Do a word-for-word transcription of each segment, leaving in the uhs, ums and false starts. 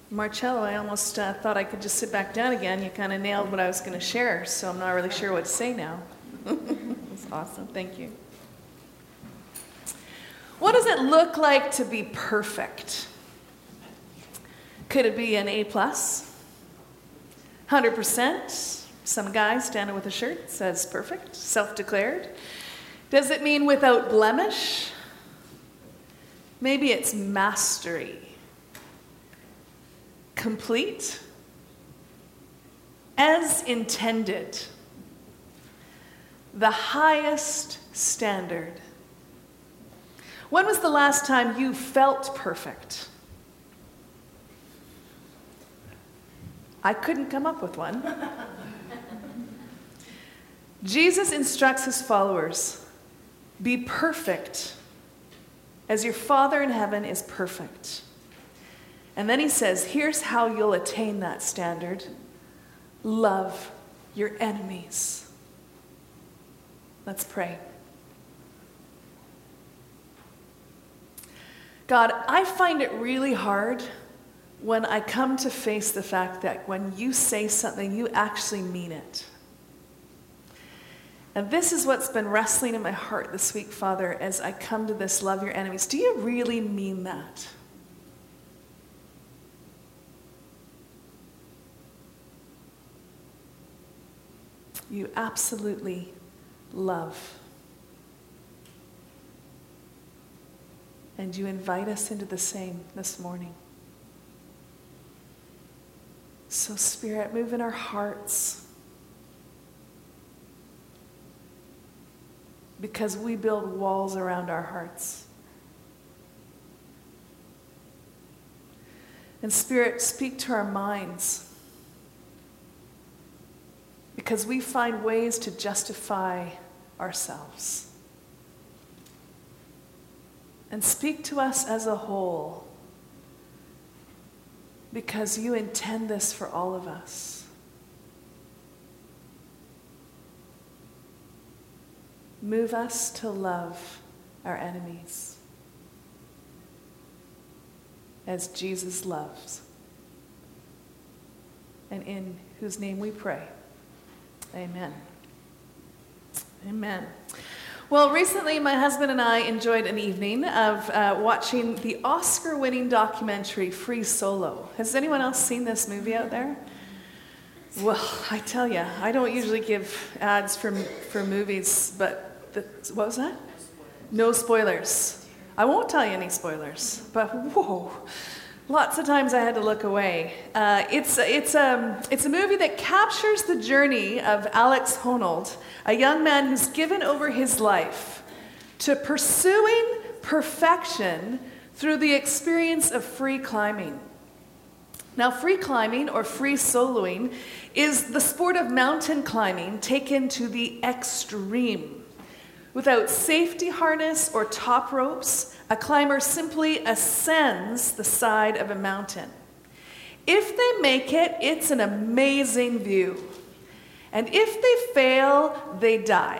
Marcello, I almost uh, thought I could just sit back down again. You kind of nailed what I was going to share, so I'm not really sure what to say now. That's awesome. Thank you. What does it look like to be perfect? Could it be an A plus? one hundred percent? Some guy standing with a shirt says perfect, self-declared. Does it mean without blemish? Maybe it's mastery. Complete? As intended. The highest standard. When was the last time you felt perfect? I couldn't come up with one. Jesus instructs his followers, be perfect as your Father in heaven is perfect. And then he says, here's how you'll attain that standard. Love your enemies. Let's pray. God, I find it really hard when I come to face the fact that when you say something, you actually mean it. And this is what's been wrestling in my heart this week, Father, as I come to this love your enemies. Do you really mean that? You absolutely love. And you invite us into the same this morning. So, Spirit, move in our hearts. Because we build walls around our hearts. And Spirit, speak to our minds. Because we find ways to justify ourselves. And speak to us as a whole. Because you intend this for all of us. Move us to love our enemies as Jesus loves. And in whose name we pray. Amen. Amen. Well, recently my husband and I enjoyed an evening of uh, watching the Oscar-winning documentary Free Solo. Has anyone else seen this movie out there? Well, I tell you, I don't usually give ads for for movies, but the, what was that? No spoilers. I won't tell you any spoilers, but whoa. Lots of times I had to look away. Uh, it's it's um it's a movie that captures the journey of Alex Honnold, a young man who's given over his life to pursuing perfection through the experience of free climbing. Now, free climbing or free soloing is the sport of mountain climbing taken to the extreme. Without safety harness or top ropes, a climber simply ascends the side of a mountain. If they make it, it's an amazing view. And if they fail, they die.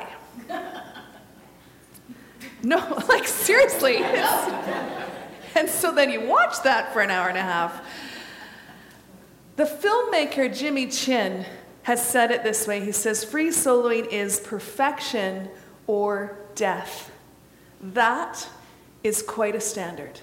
No, like seriously. And so then you watch that for an hour and a half. The filmmaker Jimmy Chin has said it this way. He says, free soloing is perfection or death. That is quite a standard.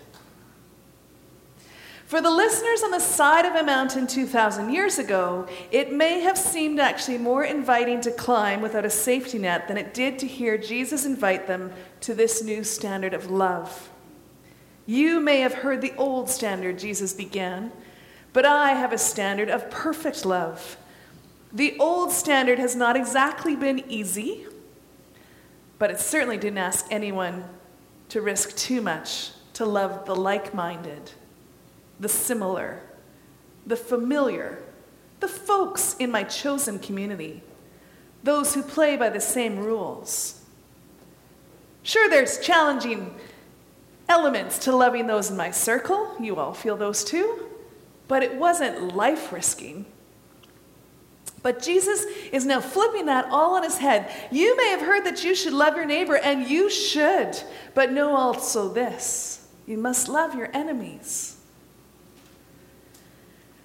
For the listeners on the side of a mountain two thousand years ago, it may have seemed actually more inviting to climb without a safety net than it did to hear Jesus invite them to this new standard of love. You may have heard the old standard Jesus began, but I have a standard of perfect love. The old standard has not exactly been easy, but it certainly didn't ask anyone to risk too much to love the like-minded, the similar, the familiar, the folks in my chosen community, those who play by the same rules. Sure, there's challenging elements to loving those in my circle. You all feel those too. But it wasn't life-risking. But Jesus is now flipping that all on his head. You may have heard that you should love your neighbor, and you should. But know also this, you must love your enemies.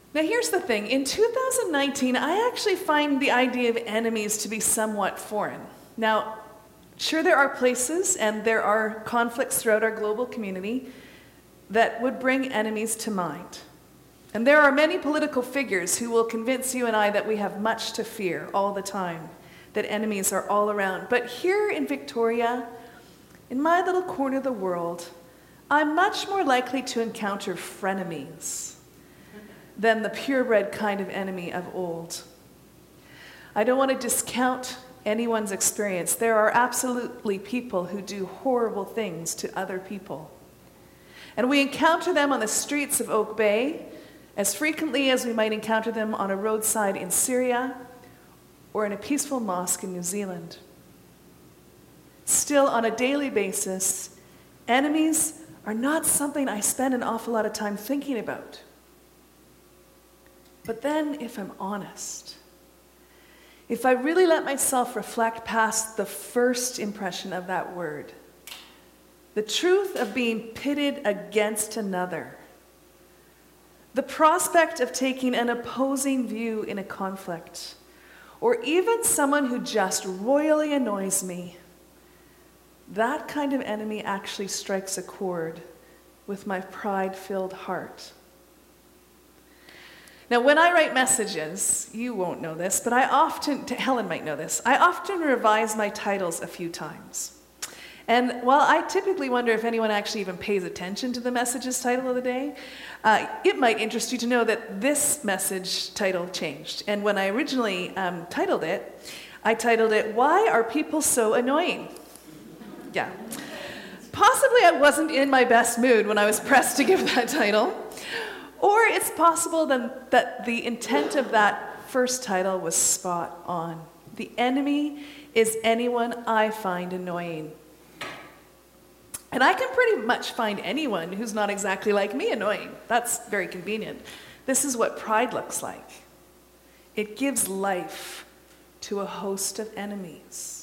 Now here's the thing. In two thousand nineteen, I actually find the idea of enemies to be somewhat foreign. Now, sure, there are places and there are conflicts throughout our global community that would bring enemies to mind. And there are many political figures who will convince you and I that we have much to fear all the time, that enemies are all around. But here in Victoria, in my little corner of the world, I'm much more likely to encounter frenemies than the purebred kind of enemy of old. I don't want to discount anyone's experience. There are absolutely people who do horrible things to other people. And we encounter them on the streets of Oak Bay as frequently as we might encounter them on a roadside in Syria or in a peaceful mosque in New Zealand. Still, on a daily basis, enemies are not something I spend an awful lot of time thinking about. But then, if I'm honest, if I really let myself reflect past the first impression of that word, the truth of being pitted against another, the prospect of taking an opposing view in a conflict, or even someone who just royally annoys me, that kind of enemy actually strikes a chord with my pride-filled heart. Now, when I write messages, you won't know this, but I often, Helen might know this, I often revise my titles a few times. And while I typically wonder if anyone actually even pays attention to the message's title of the day, uh, it might interest you to know that this message title changed. And when I originally um, titled it, I titled it, "Why Are People So Annoying?" Yeah. Possibly I wasn't in my best mood when I was pressed to give that title. Or it's possible then that the intent of that first title was spot on. The enemy is anyone I find annoying. And I can pretty much find anyone who's not exactly like me annoying. That's very convenient. This is what pride looks like. It gives life to a host of enemies.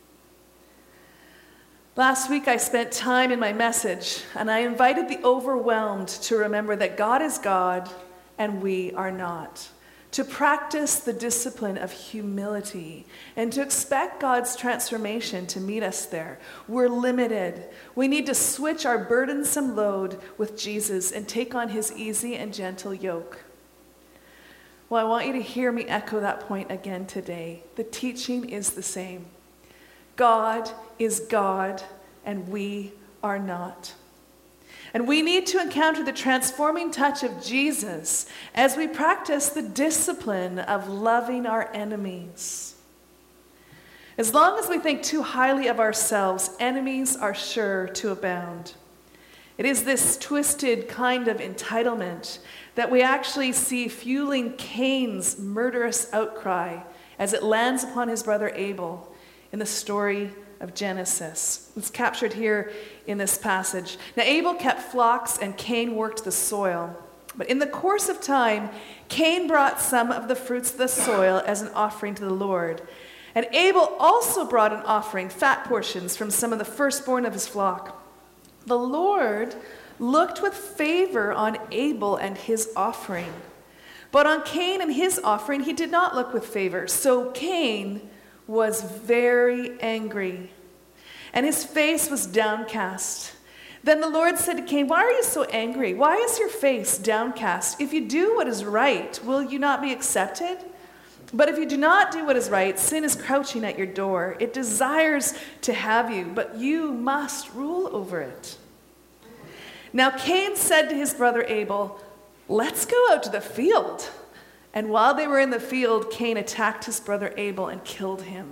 Last week I spent time in my message, and I invited the overwhelmed to remember that God is God and we are not. To practice the discipline of humility and to expect God's transformation to meet us there. We're limited. We need to switch our burdensome load with Jesus and take on his easy and gentle yoke. Well, I want you to hear me echo that point again today. The teaching is the same. God is God and we are not. And we need to encounter the transforming touch of Jesus as we practice the discipline of loving our enemies. As long as we think too highly of ourselves, enemies are sure to abound. It is this twisted kind of entitlement that we actually see fueling Cain's murderous outcry as it lands upon his brother Abel in the story of Genesis. It's captured here in this passage. Now, Abel kept flocks and Cain worked the soil. But in the course of time, Cain brought some of the fruits of the soil as an offering to the Lord. And Abel also brought an offering, fat portions from some of the firstborn of his flock. The Lord looked with favor on Abel and his offering. But on Cain and his offering, he did not look with favor. So Cain was very angry, and his face was downcast. Then the Lord said to Cain, "Why are you so angry? Why is your face downcast? If you do what is right, will you not be accepted? But if you do not do what is right, sin is crouching at your door. It desires to have you, but you must rule over it." Now Cain said to his brother Abel, "Let's go out to the field." And while they were in the field, Cain attacked his brother Abel and killed him.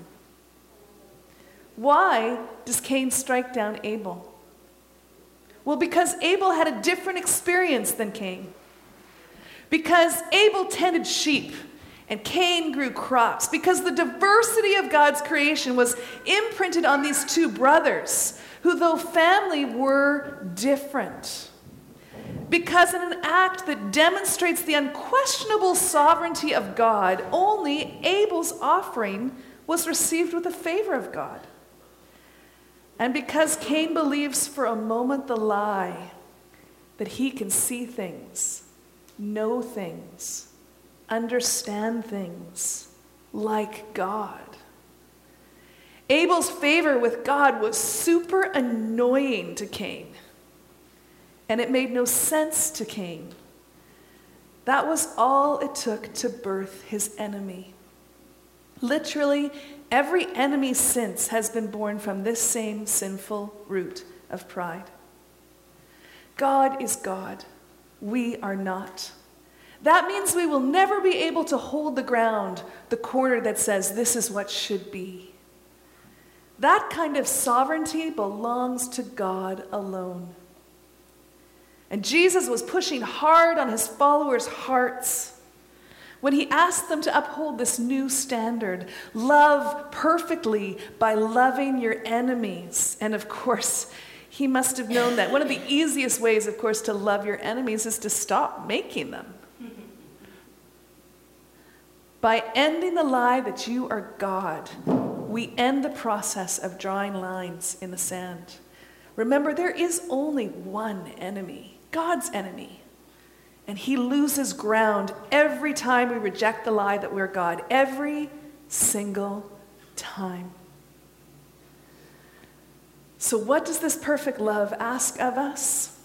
Why does Cain strike down Abel? Well, because Abel had a different experience than Cain. Because Abel tended sheep and Cain grew crops. Because the diversity of God's creation was imprinted on these two brothers, who though family were different. Because in an act that demonstrates the unquestionable sovereignty of God, only Abel's offering was received with the favor of God. And because Cain believes for a moment the lie that he can see things know things, understand things like God. Abel's favor with God was super annoying to Cain, and it made no sense to Cain. That was all it took to birth his enemy. Literally, every enemy since has been born from this same sinful root of pride. God is God. We are not. That means we will never be able to hold the ground, the corner that says this is what should be. That kind of sovereignty belongs to God alone. And Jesus was pushing hard on his followers' hearts when he asked them to uphold this new standard. Love perfectly by loving your enemies. And of course, he must have known that one of the easiest ways, of course, to love your enemies is to stop making them. By ending the lie that you are God, we end the process of drawing lines in the sand. Remember, there is only one enemy, God's enemy. And he loses ground every time we reject the lie that we're God. Every single time. So what does this perfect love ask of us?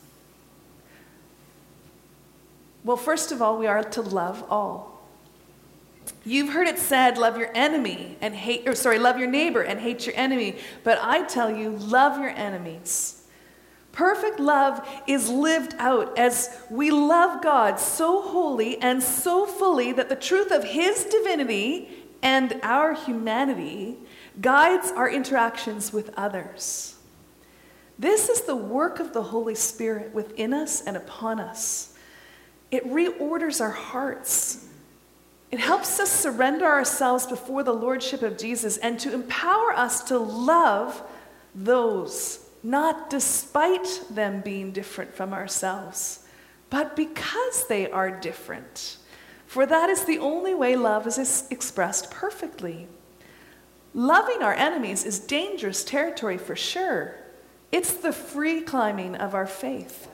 Well, first of all, we are to love all. You've heard it said, love your enemy and hate, or sorry, love your neighbor and hate your enemy. But I tell you, love your enemies. Perfect love is lived out as we love God so wholly and so fully that the truth of his divinity and our humanity guides our interactions with others. This is the work of the Holy Spirit within us and upon us. It reorders our hearts. It helps us surrender ourselves before the Lordship of Jesus and to empower us to love those, not despite them being different from ourselves, but because they are different. For that is the only way love is expressed perfectly. Loving our enemies is dangerous territory for sure. It's the free climbing of our faith.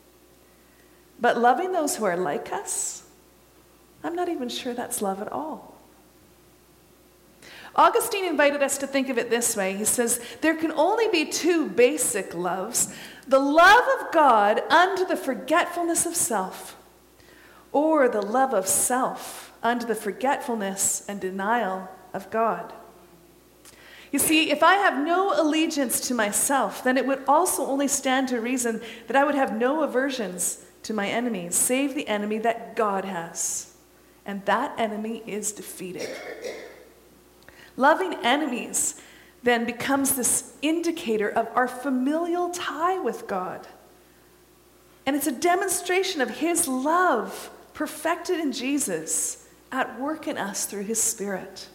But loving those who are like us, I'm not even sure that's love at all. Augustine invited us to think of it this way. He says, there can only be two basic loves: the love of God unto the forgetfulness of self, or the love of self unto the forgetfulness and denial of God. You see, if I have no allegiance to myself, then it would also only stand to reason that I would have no aversions to my enemies, save the enemy that God has. And that enemy is defeated. Loving enemies then becomes this indicator of our familial tie with God. And it's a demonstration of his love perfected in Jesus at work in us through his Spirit.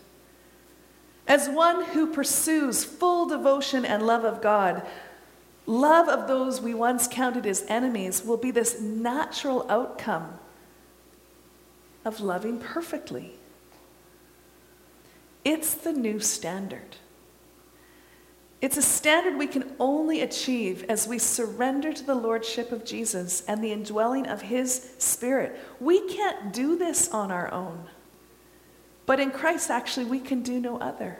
As one who pursues full devotion and love of God, love of those we once counted as enemies will be this natural outcome of loving perfectly. It's the new standard. It's a standard we can only achieve as we surrender to the Lordship of Jesus and the indwelling of his Spirit. We can't do this on our own. But in Christ, actually, we can do no other.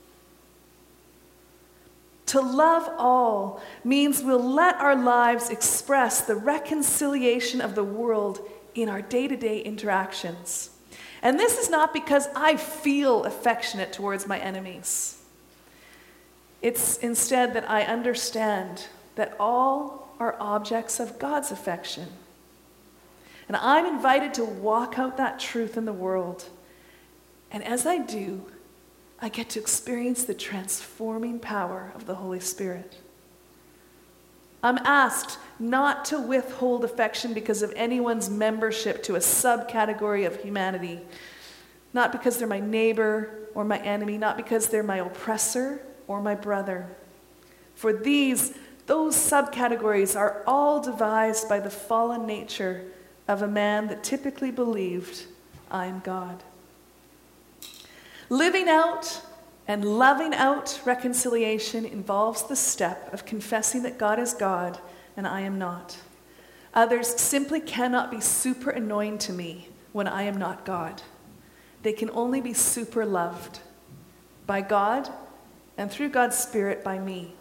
To love all means we'll let our lives express the reconciliation of the world in our day-to-day interactions. And this is not because I feel affectionate towards my enemies. It's instead that I understand that all are objects of God's affection. And I'm invited to walk out that truth in the world. And as I do, I get to experience the transforming power of the Holy Spirit. I'm asked not to withhold affection because of anyone's membership to a subcategory of humanity, not because they're my neighbor or my enemy, not because they're my oppressor or my brother. For these, those subcategories are all devised by the fallen nature of a man that typically believed, I am God. Living out and loving out reconciliation involves the step of confessing that God is God and I am not. Others simply cannot be super annoying to me when I am not God. They can only be super loved by God and through God's Spirit by me.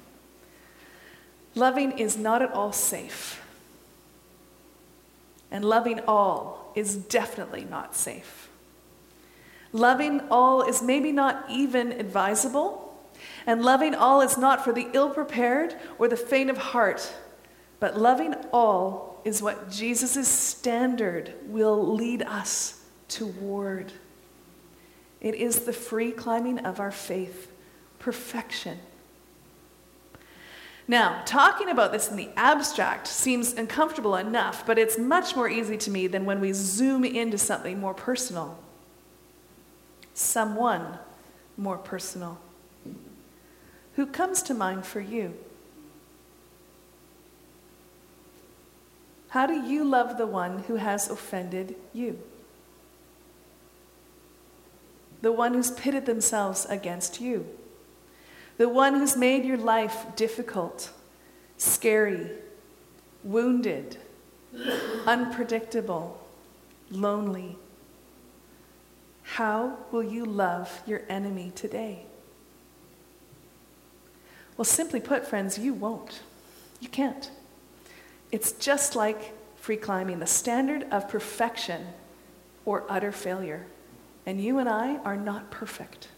Loving is not at all safe. And loving all is definitely not safe. Loving all is maybe not even advisable, and loving all is not for the ill-prepared or the faint of heart, but loving all is what Jesus' standard will lead us toward. It is the free climbing of our faith, perfection. Now, talking about this in the abstract seems uncomfortable enough, but it's much more easy to me than when we zoom into something more personal. Someone more personal. Who comes to mind for you? How do you love the one who has offended you? The one who's pitted themselves against you. The one who's made your life difficult, scary, wounded, unpredictable, lonely. How will you love your enemy today? Well, simply put, friends, you won't. You can't. It's just like free climbing, the standard of perfection or utter failure. And you and I are not perfect.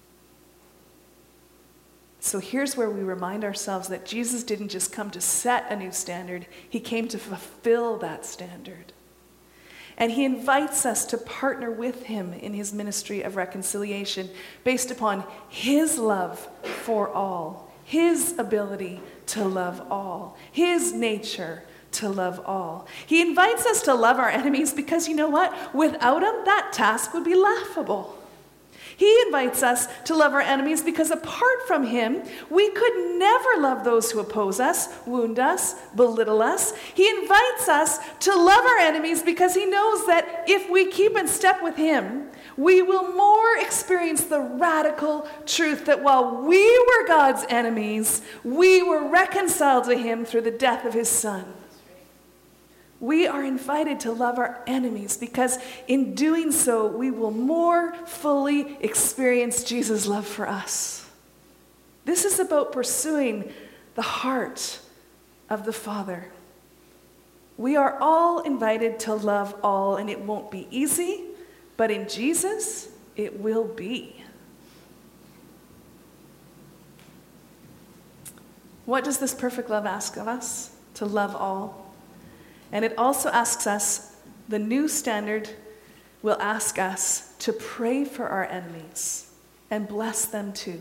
So here's where we remind ourselves that Jesus didn't just come to set a new standard, he came to fulfill that standard. And he invites us to partner with him in his ministry of reconciliation based upon his love for all, his ability to love all, his nature to love all. He invites us to love our enemies because, you know what? Without him, that task would be laughable. He invites us to love our enemies because apart from him, we could never love those who oppose us, wound us, belittle us. He invites us to love our enemies because he knows that if we keep in step with him, we will more experience the radical truth that while we were God's enemies, we were reconciled to him through the death of his Son. We are invited to love our enemies because in doing so, we will more fully experience Jesus' love for us. This is about pursuing the heart of the Father. We are all invited to love all, and it won't be easy, but in Jesus, it will be. What does this perfect love ask of us? To love all. And it also asks us, the new standard will ask us to pray for our enemies and bless them too.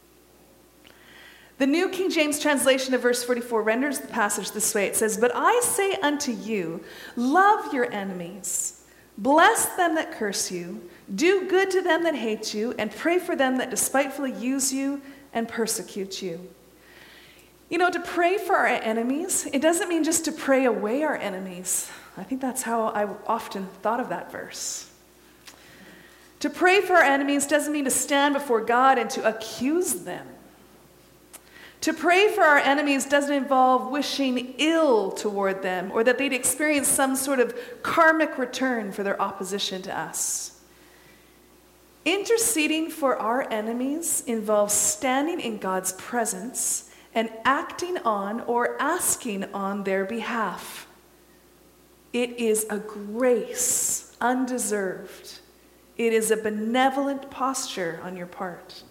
The New King James translation of verse forty-four renders the passage this way. It says, "But I say unto you, love your enemies, bless them that curse you, do good to them that hate you, and pray for them that despitefully use you and persecute you." You know, to pray for our enemies, it doesn't mean just to pray away our enemies. I think that's how I often thought of that verse. To pray for our enemies doesn't mean to stand before God and to accuse them. To pray for our enemies doesn't involve wishing ill toward them or that they'd experience some sort of karmic return for their opposition to us. Interceding for our enemies involves standing in God's presence and acting on or asking on their behalf. It is a grace, undeserved. It is a benevolent posture on your part.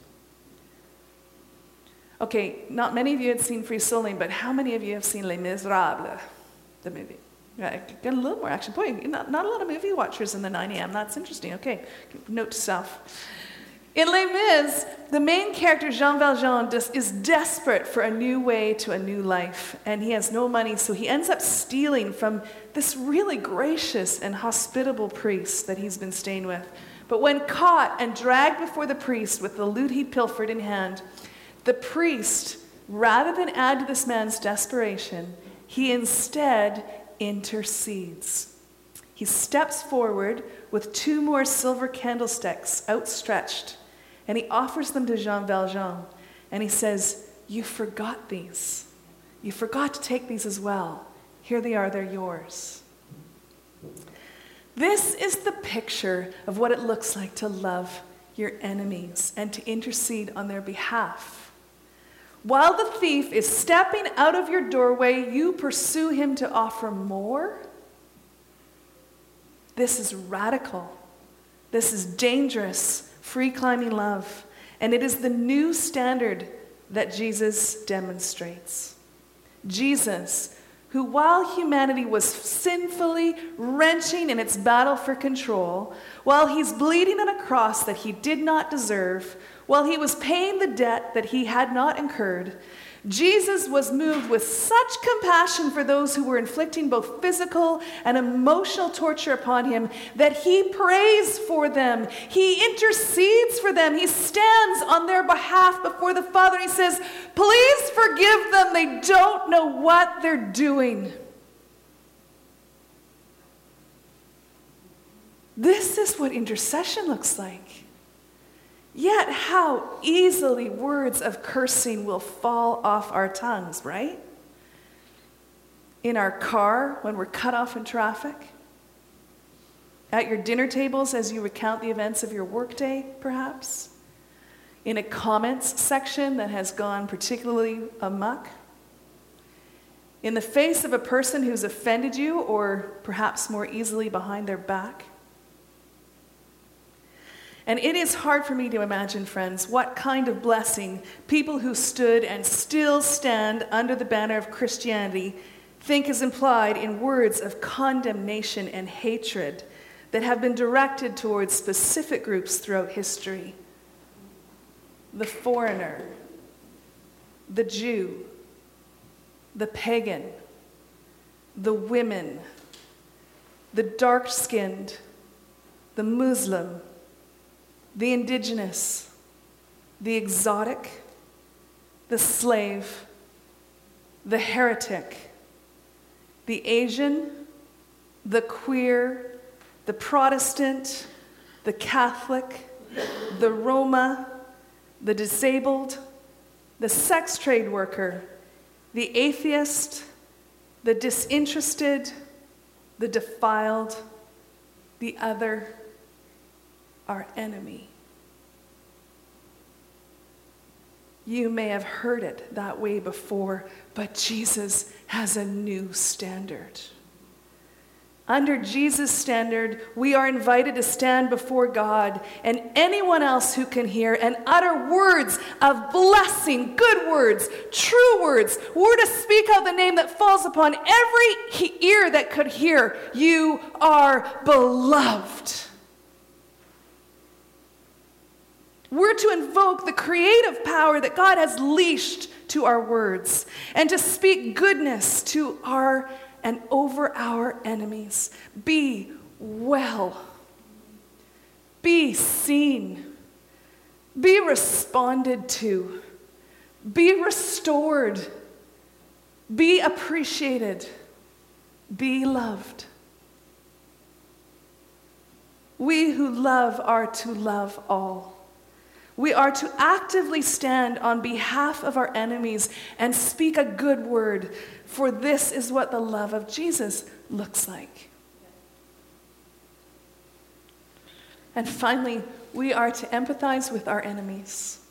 Okay, not many of you had seen Free Souling, but how many of you have seen Les Miserables, the movie? Right, get a little more action. Boy, not, not a lot of movie watchers in the nine a.m. That's interesting. Okay, note to self. In Les Mis, the main character, Jean Valjean, is desperate for a new way to a new life, and he has no money, so he ends up stealing from this really gracious and hospitable priest that he's been staying with. But when caught and dragged before the priest with the loot he'd pilfered in hand, the priest, rather than add to this man's desperation, he instead intercedes. He steps forward with two more silver candlesticks outstretched, and he offers them to Jean Valjean, and he says, "You forgot these. You forgot to take these as well. Here they are, they're yours. This is the picture of what it looks like to love your enemies and to intercede on their behalf. While the thief is stepping out of your doorway, you pursue him to offer more. This is radical. This is dangerous, free-climbing love. And it is the new standard that Jesus demonstrates. Jesus, who while humanity was sinfully wrenching in its battle for control, while he's bleeding on a cross that he did not deserve, while he was paying the debt that he had not incurred, Jesus was moved with such compassion for those who were inflicting both physical and emotional torture upon him that he prays for them. He intercedes for them. He stands on their behalf before the Father and he says, "Please forgive them. They don't know what they're doing." This is what intercession looks like. Yet how easily words of cursing will fall off our tongues, right? In our car when we're cut off in traffic. At your dinner tables as you recount the events of your workday, perhaps. In a comments section that has gone particularly amok. In the face of a person who's offended you, or perhaps more easily behind their back. And it is hard for me to imagine, friends, what kind of blessing people who stood and still stand under the banner of Christianity think is implied in words of condemnation and hatred that have been directed towards specific groups throughout history. The foreigner, the Jew, the pagan, the women, the dark-skinned, the Muslim, the indigenous, the exotic, the slave, the heretic, the Asian, the queer, the Protestant, the Catholic, the Roma, the disabled, the sex trade worker, the atheist, the disinterested, the defiled, the other, our enemy. You may have heard it that way before, but Jesus has a new standard. Under Jesus' standard, we are invited to stand before God and anyone else who can hear and utter words of blessing, good words, true words. We're to speak out the name that falls upon every ear that could hear. You are beloved. We're to invoke the creative power that God has leashed to our words and to speak goodness to our and over our enemies. Be well. Be seen. Be responded to. Be restored. Be appreciated. Be loved. We who love are to love all. We are to actively stand on behalf of our enemies and speak a good word, for this is what the love of Jesus looks like. And finally, we are to empathize with our enemies.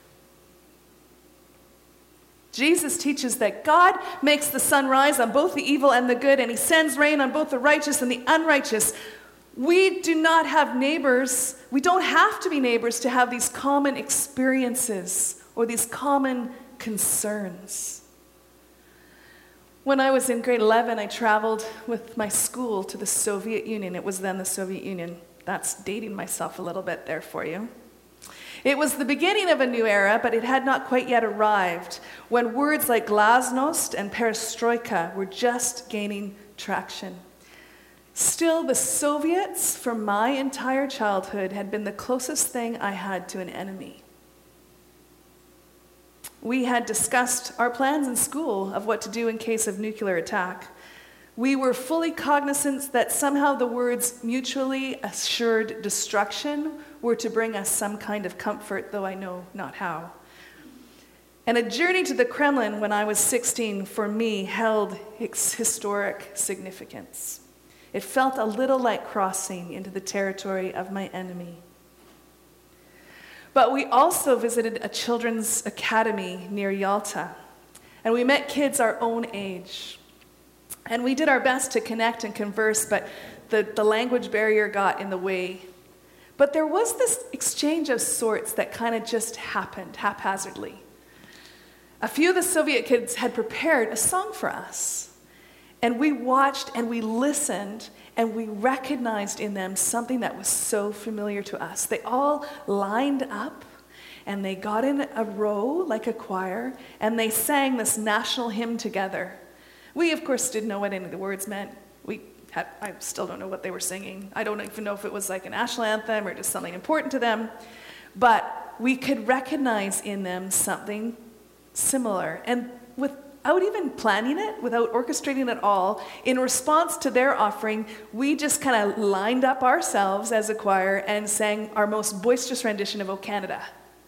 Jesus teaches that God makes the sun rise on both the evil and the good, and he sends rain on both the righteous and the unrighteous. We do not have neighbors. We don't have to be neighbors to have these common experiences or these common concerns. When I was in grade eleven, I traveled with my school to the Soviet Union. It was then the Soviet Union. That's dating myself a little bit there for you. It was the beginning of a new era, but it had not quite yet arrived, when words like glasnost and perestroika were just gaining traction. Still, the Soviets, for my entire childhood, had been the closest thing I had to an enemy. We had discussed our plans in school of what to do in case of nuclear attack. We were fully cognizant that somehow the words mutually assured destruction were to bring us some kind of comfort, though I know not how. And a journey to the Kremlin when I was sixteen for me held its historic significance. It felt a little like crossing into the territory of my enemy. But we also visited a children's academy near Yalta, and we met kids our own age. And we did our best to connect and converse, but the, the language barrier got in the way. But there was this exchange of sorts that kind of just happened haphazardly. A few of the Soviet kids had prepared a song for us, and we watched and we listened, and we recognized in them something that was so familiar to us. They all lined up, and they got in a row like a choir, and they sang this national hymn together. We, of course, didn't know what any of the words meant. We had, I still don't know what they were singing. I don't even know if it was like a national anthem or just something important to them. But we could recognize in them something similar. And without even planning it, without orchestrating it all, in response to their offering, we just kind of lined up ourselves as a choir and sang our most boisterous rendition of O Canada.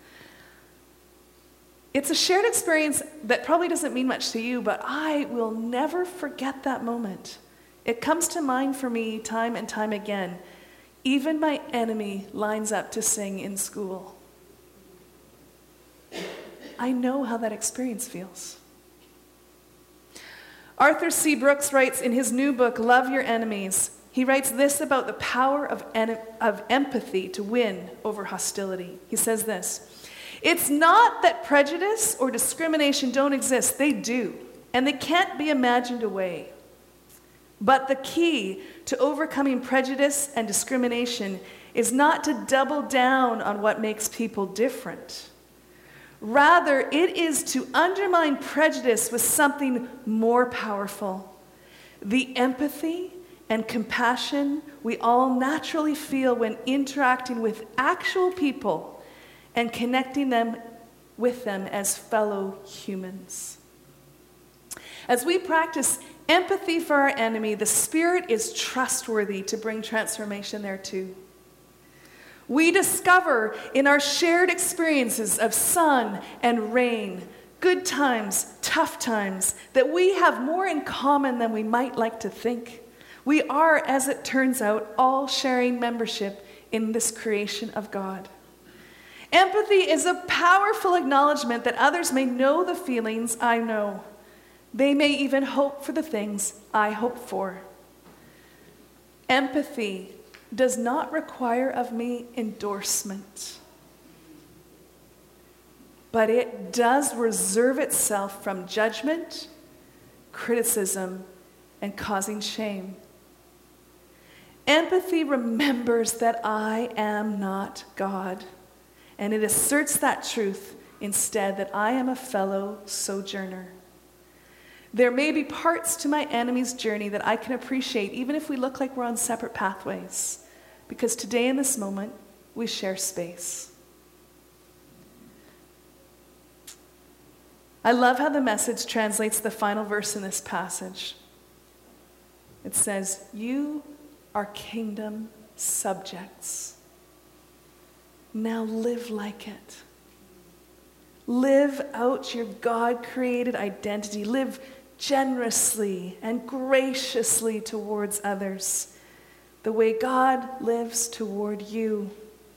It's a shared experience that probably doesn't mean much to you, but I will never forget that moment. It comes to mind for me time and time again. Even my enemy lines up to sing in school. I know how that experience feels. Arthur C. Brooks writes in his new book, Love Your Enemies, he writes this about the power of, en- of empathy to win over hostility. He says this, it's not that prejudice or discrimination don't exist, they do, and they can't be imagined away. But the key to overcoming prejudice and discrimination is not to double down on what makes people different. Rather, it is to undermine prejudice with something more powerful. The empathy and compassion we all naturally feel when interacting with actual people and connecting them with them as fellow humans. As we practice empathy for our enemy, the Spirit is trustworthy to bring transformation there too. We discover in our shared experiences of sun and rain, good times, tough times, that we have more in common than we might like to think. We are, as it turns out, all sharing membership in this creation of God. Empathy is a powerful acknowledgement that others may know the feelings I know. They may even hope for the things I hope for. Empathy does not require of me endorsement, but it does reserve itself from judgment, criticism, and causing shame. Empathy remembers that I am not God, and it asserts that truth instead, that I am a fellow sojourner. There may be parts to my enemy's journey that I can appreciate, even if we look like we're on separate pathways, because today in this moment, we share space. I love how the Message translates the final verse in this passage. It says, you are kingdom subjects. Now live like it. Live out your God-created identity. Live generously and graciously towards others, the way God lives toward you.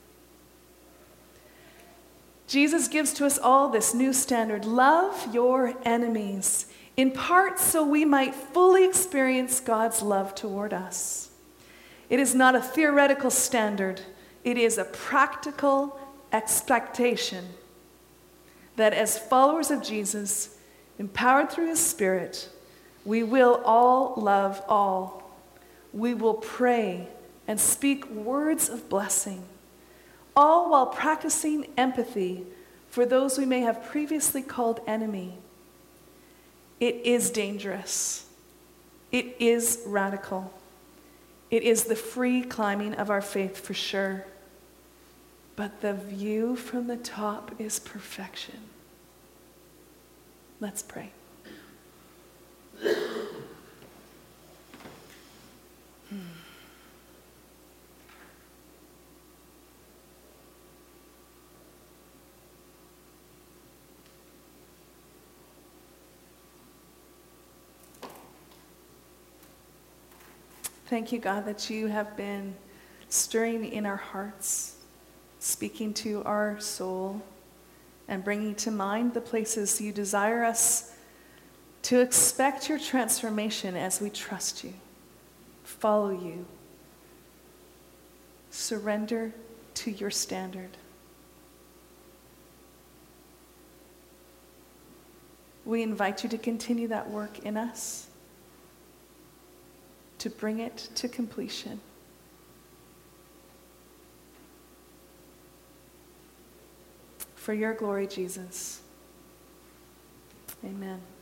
Jesus gives to us all this new standard: love your enemies, in part so we might fully experience God's love toward us. It is not a theoretical standard, it is a practical expectation that as followers of Jesus, empowered through his Spirit, we will all love all. We will pray and speak words of blessing, all while practicing empathy for those we may have previously called enemy. It is dangerous. It is radical. It is the free climbing of our faith for sure. But the view from the top is perfection. Let's pray. Thank you, God, that you have been stirring in our hearts, speaking to our soul, and bringing to mind the places you desire us to expect your transformation as we trust you, follow you, surrender to your standard. We invite you to continue that work in us, to bring it to completion. For your glory, Jesus. Amen.